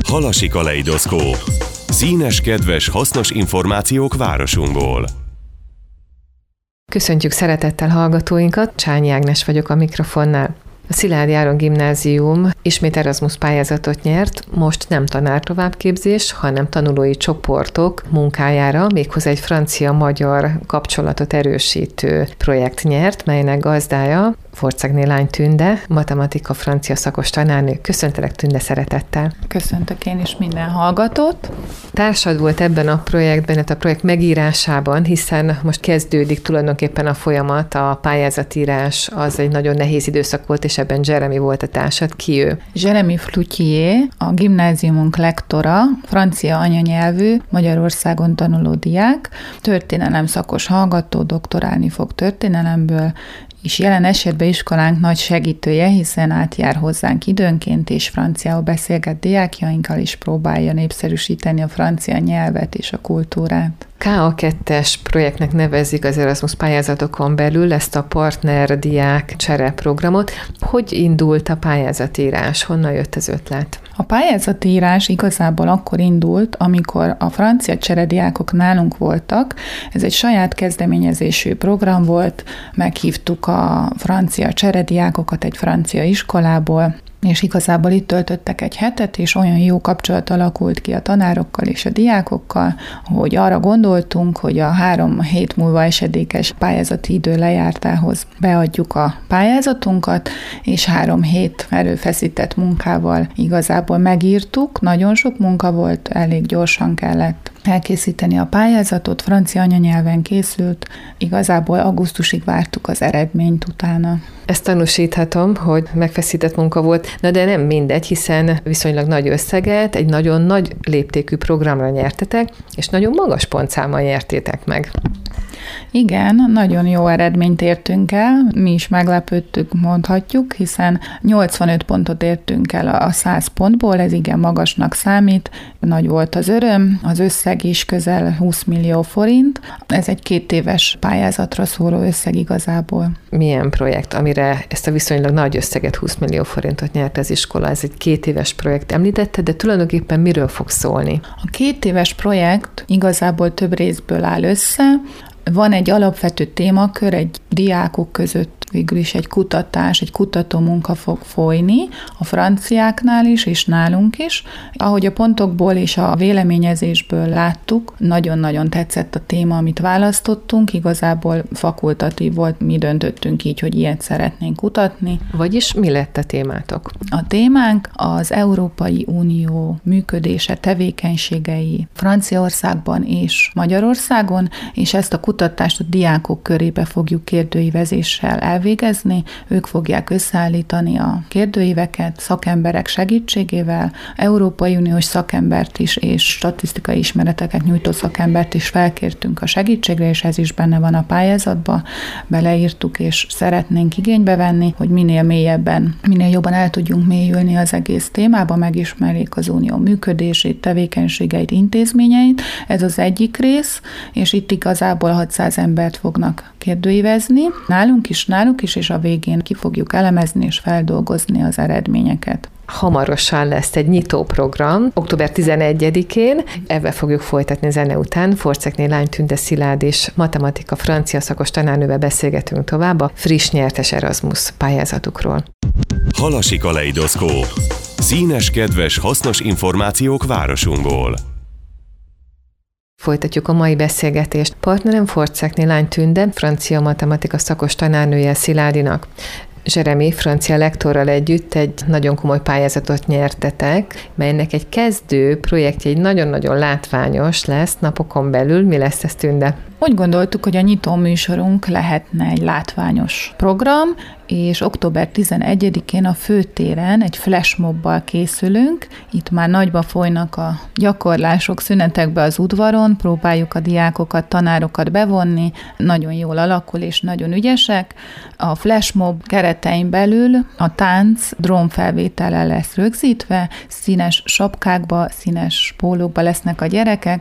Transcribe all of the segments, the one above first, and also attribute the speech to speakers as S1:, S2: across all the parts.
S1: Halasi kaleidoszkóp. Színes, kedves, hasznos információk városunkból.
S2: Köszöntjük szeretettel hallgatóinkat, Csányi Ágnes vagyok a mikrofonnál. A Szilády Áron Gimnázium ismét Erasmus pályázatot nyert, most nem tanártovábbképzés, hanem tanulói csoportok munkájára, méghozzá egy francia-magyar kapcsolatot erősítő projekt nyert, melynek gazdája Forczakné Lány Tünde, matematika francia szakos tanárnő. Köszöntelek, Tünde, szeretettel.
S3: Köszöntök én is minden hallgatót.
S2: Társad volt ebben a projektben, a projekt megírásában, hiszen most kezdődik tulajdonképpen a folyamat, a pályázatírás, az egy nagyon nehéz időszak volt, és ebben Jeremy volt a társad. Ki ő?
S3: Jeremy Floutier, a gimnáziumunk lektora, francia anyanyelvű, Magyarországon tanuló diák, történelem szakos hallgató, doktorálni fog történelemből, és jelen esetben iskolánk nagy segítője, hiszen átjár hozzánk időnként, és franciául beszélget diákjainkkal, és próbálja népszerűsíteni a francia nyelvet és a kultúrát.
S2: KA2-es projektnek nevezik az Erasmus pályázatokon belül ezt a partner diák csere programot. Hogy indult a pályázatírás? Honnan jött az ötlet?
S3: A pályázatírás igazából akkor indult, amikor a francia cserediákok nálunk voltak. Ez egy saját kezdeményezésű program volt, meghívtuk a francia cserediákokat egy francia iskolából, és igazából itt töltöttek egy hetet, és olyan jó kapcsolat alakult ki a tanárokkal és a diákokkal, hogy arra gondoltunk, hogy a 3 hét múlva esedékes pályázati idő lejártához beadjuk a pályázatunkat, és 3 hét erőfeszített munkával igazából megírtuk. Nagyon sok munka volt, elég gyorsan kellett elkészíteni a pályázatot, francia anyanyelven készült, igazából augusztusig vártuk az eredményt utána.
S2: Ezt tanúsíthatom, hogy megfeszített munka volt, de nem mindegy, hiszen viszonylag nagy összeget, egy nagyon nagy léptékű programra nyertetek, és nagyon magas pontszámmal nyertétek meg.
S3: Igen, nagyon jó eredményt értünk el, mi is meglepődtük, mondhatjuk, hiszen 85 pontot értünk el a 100 pontból, ez igen magasnak számít, nagy volt az öröm, az összeg is közel 20 millió forint, ez egy 2 éves pályázatra szóló összeg igazából.
S2: Milyen projekt, amire ezt a viszonylag nagy összeget, 20 millió forintot nyert az iskola, ez egy 2 éves projekt, említette, de tulajdonképpen miről fog szólni?
S3: A 2 éves projekt igazából több részből áll össze. Van egy alapvető témakör, egy diákok között végül is egy kutatás, egy kutatómunka fog folyni, a franciáknál is, és nálunk is. Ahogy a pontokból és a véleményezésből láttuk, nagyon-nagyon tetszett a téma, amit választottunk, igazából fakultatív volt, mi döntöttünk így, hogy ilyet szeretnénk kutatni.
S2: Vagyis mi lett a témátok?
S3: A témánk az Európai Unió működése, tevékenységei Franciaországban és Magyarországon, és ezt a kutatást a diákok körébe fogjuk kérdőívezéssel elvégezni, ők fogják összeállítani a kérdőíveket szakemberek segítségével, Európai Uniós szakembert is és statisztikai ismereteket nyújtó szakembert is felkértünk a segítségre, és ez is benne van a pályázatban, beleírtuk, és szeretnénk igénybe venni, hogy minél mélyebben, minél jobban el tudjunk mélyülni az egész témába, megismerjék az unió működését, tevékenységeit, intézményeit. Ez az egyik rész, és itt igazából 600 embert fognak kérdőívezni, nálunk is, és a végén ki fogjuk elemezni és feldolgozni az eredményeket.
S2: Hamarosan lesz egy nyitóprogram, október 11-én, ebben fogjuk folytatni zene után. Forczakné Lány Tünde Szilárd és matematika francia szakos tanárnővel beszélgetünk tovább a friss nyertes Erasmus pályázatukról.
S1: Halasi kaleidoszkóp. Színes, kedves, hasznos információk városunkból.
S2: Folytatjuk a mai beszélgetést. Partnerem Forczakné Lány Tünde, francia matematika szakos tanárnője Szilárdinak. Jeremy francia lektorral együtt egy nagyon komoly pályázatot nyertetek, melynek egy kezdő projektje, egy nagyon-nagyon látványos lesz napokon belül. Mi lesz ez, Tünde?
S3: Úgy gondoltuk, hogy a nyitó műsorunk lehetne egy látványos program, és október 11-én a főtéren egy flashmobbal készülünk. Itt már nagyba folynak a gyakorlások szünetekbe az udvaron, próbáljuk a diákokat, tanárokat bevonni, nagyon jól alakul és nagyon ügyesek. A flashmob keretein belül a tánc drónfelvétellel lesz rögzítve, színes sapkákba, színes pólókba lesznek a gyerekek,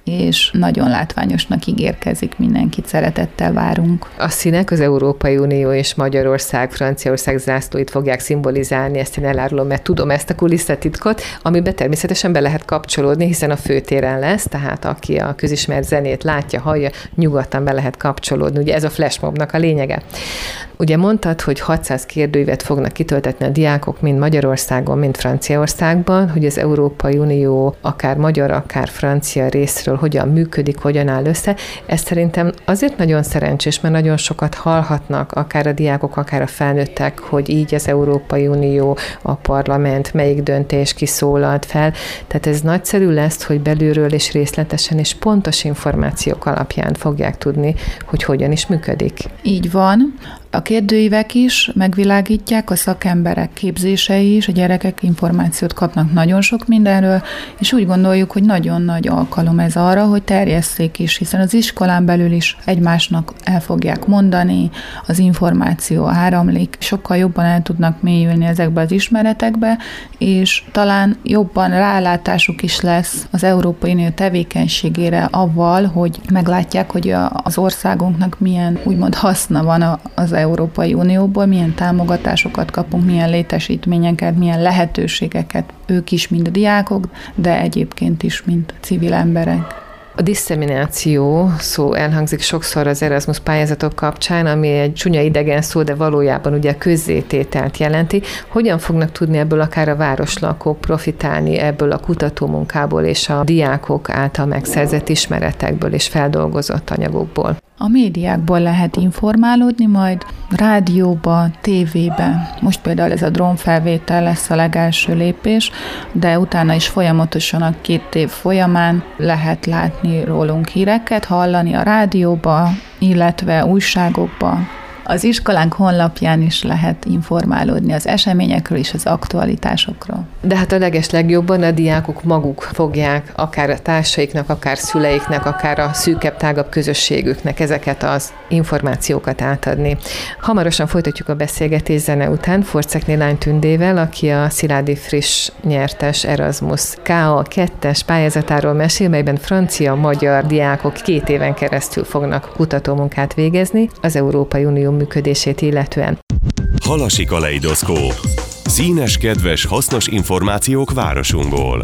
S3: és nagyon látványosnak ígérkezik, mindenkit szeretettel várunk.
S2: A színek az Európai Unió és Magyarország, Franciaország zászlóit fogják szimbolizálni, ezt én elárulom, mert tudom ezt a kulisszatitkot, amiben természetesen be lehet kapcsolódni, hiszen a főtéren lesz, tehát aki a közismert zenét látja, hallja, nyugodtan be lehet kapcsolódni. Ugye ez a flashmobnak a lényege. Ugye mondtad, hogy 600 kérdőívet fognak kitöltetni a diákok mind Magyarországon, mind Franciaországban, hogy az Európai Unió akár magyar, akár francia részről hogyan működik, hogyan áll össze. Ez szerintem azért nagyon szerencsés, mert nagyon sokat hallhatnak, akár a diákok, akár a felnőttek, hogy így az Európai Unió, a parlament, melyik döntés kiszólalt fel. Tehát ez nagyszerű lesz, hogy belülről és részletesen és pontos információk alapján fogják tudni, hogy hogyan is működik.
S3: Így van. A kérdőívek is megvilágítják, a szakemberek képzései is, a gyerekek információt kapnak nagyon sok mindenről, és úgy gondoljuk, hogy nagyon nagy alkalom ez arra, hogy terjesszék is, hiszen az iskolán belül is egymásnak el fogják mondani, az információ áramlik, sokkal jobban el tudnak mélyülni ezekbe az ismeretekbe, és talán jobban rálátásuk is lesz az Európai Unió tevékenységére avval, hogy meglátják, hogy az országunknak milyen úgymond haszna van az Európai Unióból, milyen támogatásokat kapunk, milyen létesítményeket, milyen lehetőségeket ők is, mint a diákok, de egyébként is, mint civil emberek.
S2: A disszemináció szó elhangzik sokszor az Erasmus pályázatok kapcsán, ami egy csúnya idegen szó, de valójában ugye a közzétételt jelenti. Hogyan fognak tudni ebből akár a városlakók profitálni ebből a kutatómunkából és a diákok által megszerzett ismeretekből és feldolgozott anyagokból?
S3: A médiákból lehet informálódni, majd rádióba, tévébe. Most például ez a drónfelvétel lesz a legelső lépés, de utána is folyamatosan a 2 év folyamán lehet látni rólunk híreket, hallani a rádióba, illetve újságokba. Az iskolánk honlapján is lehet informálódni az eseményekről és az aktualitásokról.
S2: De hát a legjobban a diákok maguk fogják akár a társaiknak, akár szüleiknek, akár a szűkebb, tágabb közösségüknek ezeket az információkat átadni. Hamarosan folytatjuk a beszélgetést zene után Forczakné Lány Tündével, aki a Szilágyi Friss nyertes Erasmus KA 2-es pályázatáról mesél, melyben francia-magyar diákok 2 éven keresztül fognak kutatómunkát végezni az Európai Unió működését illetően.
S1: Halasi kaleidoszkóp. Színes, kedves, hasznos információk városunkból.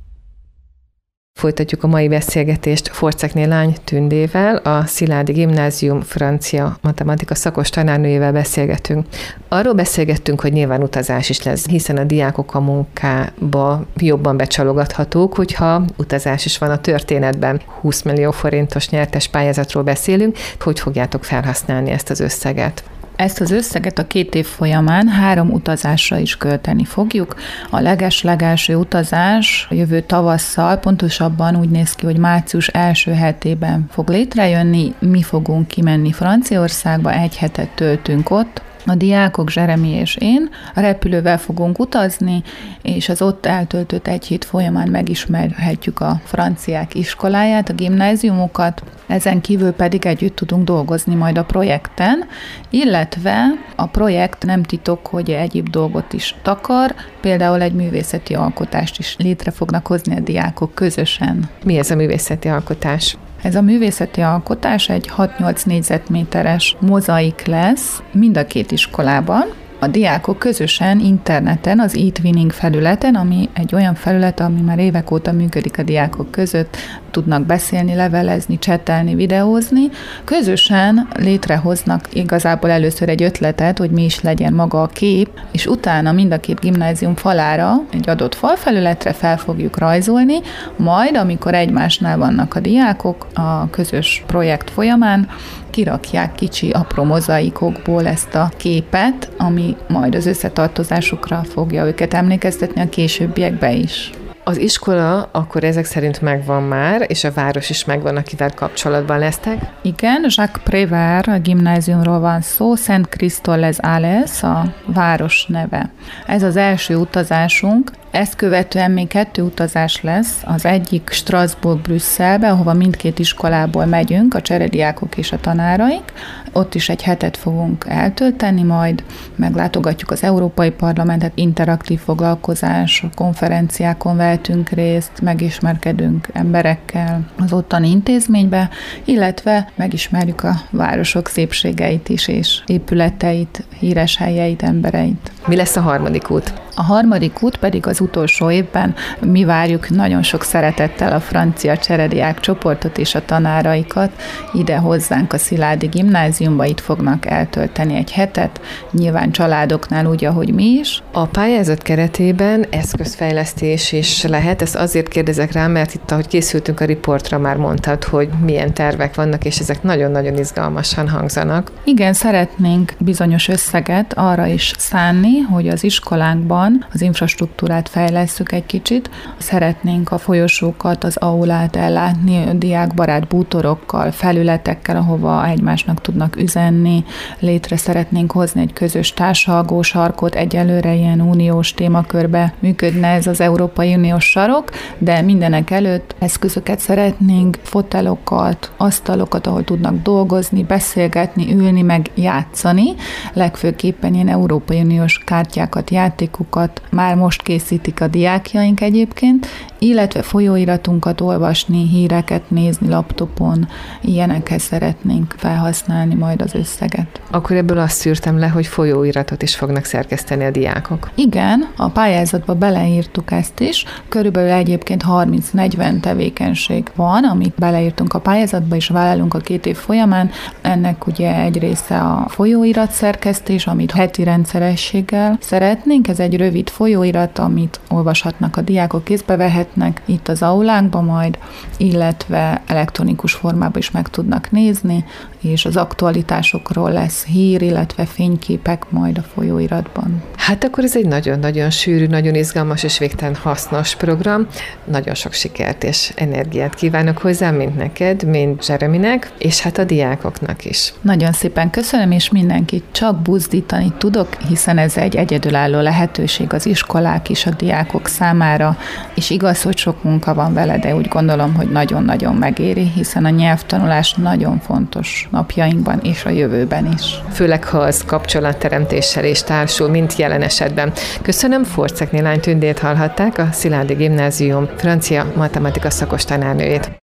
S2: Folytatjuk a mai beszélgetést Forczakné Lány Tündével, a Szilágyi Gimnázium francia matematika szakos tanárnőjével beszélgetünk. Arról beszélgettünk, hogy nyilván utazás is lesz, hiszen a diákok a munkába jobban becsalogathatók, hogyha utazás is van a történetben. 20 millió forintos nyertes pályázatról beszélünk, hogy fogjátok felhasználni ezt az összeget?
S3: Ezt az összeget a 2 év folyamán 3 utazásra is költeni fogjuk. A legelső utazás jövő tavasszal, pontosabban úgy néz ki, hogy március első hetében fog létrejönni. Mi fogunk kimenni Franciaországba, 1 hetet töltünk ott. A diákok, Zseremi és én a repülővel fogunk utazni, és az ott eltöltött 1 hét folyamán megismerhetjük a franciák iskoláját, a gimnáziumokat, ezen kívül pedig együtt tudunk dolgozni majd a projekten, illetve a projekt nem titok, hogy egyéb dolgot is takar, például egy művészeti alkotást is létre fognak hozni a diákok közösen.
S2: Mi ez a művészeti alkotás?
S3: Ez a művészeti alkotás egy 6-8 négyzetméteres mozaik lesz mind a 2 iskolában. A diákok közösen interneten, az eTwinning felületen, ami egy olyan felület, ami már évek óta működik a diákok között, tudnak beszélni, levelezni, csetelni, videózni. Közösen létrehoznak igazából először egy ötletet, hogy mi is legyen maga a kép, és utána mind a 2 gimnázium falára, egy adott falfelületre fel fogjuk rajzolni, majd amikor egymásnál vannak a diákok a közös projekt folyamán, kirakják kicsi apró mozaikokból ezt a képet, ami majd az összetartozásukra fogja őket emlékeztetni a későbbiekbe is.
S2: Az iskola akkor ezek szerint megvan már, és a város is megvan, akivel kapcsolatban lesztek?
S3: Igen, Jacques Prévert a gimnáziumról van szó, Saint-Christol-les-Alès a város neve. Ez az első utazásunk, Ezt követően még 2 utazás lesz, az egyik Strasbourg-Brüsszelbe, ahova mindkét iskolából megyünk, a cserediákok és a tanáraik. Ott is egy hetet fogunk eltölteni, majd meglátogatjuk az Európai Parlamentet, interaktív foglalkozás, konferenciákon vehetünk részt, megismerkedünk emberekkel az ottani intézménybe, illetve megismerjük a városok szépségeit is, és épületeit, híres helyeit, embereit.
S2: Mi lesz a harmadik út?
S3: A harmadik út pedig az utolsó évben mi várjuk nagyon sok szeretettel a francia cserediák csoportot és a tanáraikat ide hozzánk a Szilády Gimnáziumba, itt fognak eltölteni egy hetet, nyilván családoknál úgy, ahogy mi is.
S2: A pályázat keretében eszközfejlesztés is lehet, ezt azért kérdezek rá, mert itt, ahogy készültünk a riportra, már mondtad, hogy milyen tervek vannak, és ezek nagyon-nagyon izgalmasan hangzanak.
S3: Igen, szeretnénk bizonyos összeget arra is szánni, hogy az iskolánkban az infrastruktúrát fejlesszük egy kicsit. Szeretnénk a folyosókat, az aulát ellátni diákbarát bútorokkal, felületekkel, ahova egymásnak tudnak üzenni. Létre szeretnénk hozni egy közös társalgó sarkot, egyelőre ilyen uniós témakörbe működne ez az Európai Uniós sarok, de mindenek előtt eszközöket szeretnénk, fotelokat, asztalokat, ahol tudnak dolgozni, beszélgetni, ülni, meg játszani. Legfőképpen ilyen Európai Uniós kártyákat, játékokat már most készítik a diákjaink egyébként, illetve folyóiratunkat olvasni, híreket nézni laptopon, ilyenekhez szeretnénk felhasználni majd az összeget.
S2: Akkor ebből azt szűrtem le, hogy folyóiratot is fognak szerkeszteni a diákok.
S3: Igen, a pályázatba beleírtuk ezt is. Körülbelül egyébként 30-40 tevékenység van, amit beleírtunk a pályázatba, és vállalunk a 2 év folyamán. Ennek ugye egy része a folyóirat szerkesztés, amit heti rendszerességgel szeretnénk. Ez egy rövid folyóirat, amit olvashatnak a diákok, kézbe vehetnek itt az aulánkba majd, illetve elektronikus formában is meg tudnak nézni, és az aktualitásokról lesz hír, illetve fényképek majd a folyóiratban.
S2: Hát akkor ez egy nagyon-nagyon sűrű, nagyon izgalmas és végtelen hasznos program. Nagyon sok sikert és energiát kívánok hozzá, mint neked, mint Zsereminek, és hát a diákoknak is.
S3: Nagyon szépen köszönöm, és mindenkit csak buzdítani tudok, hiszen ez egy egyedülálló lehetőség az iskolák és a diákok számára, és igaz, hogy sok munka van vele, de úgy gondolom, hogy nagyon-nagyon megéri, hiszen a nyelvtanulás nagyon fontos napjainkban és a jövőben is.
S2: Főleg, ha az kapcsolatteremtéssel is társul, mint jelen esetben. Köszönöm, Forczek Lány Tündét hallhatták, a Szilády Gimnázium francia matematika szakos tanárnőjét.